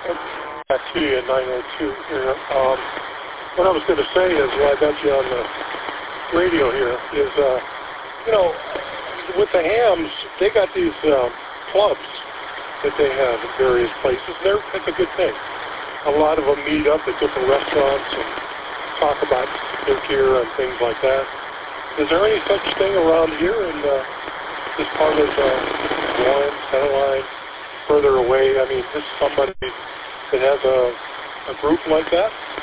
Back to you at 9:02 here. What I was going to say is, I got you on the radio here, is, with the hams, they got these clubs that they have in various places. It's a good thing. A lot of them meet up at different restaurants and talk about their gear and things like that. Is there any such thing around here in this part of Warren, Centerline, further away? I mean, just somebody that has a group like that?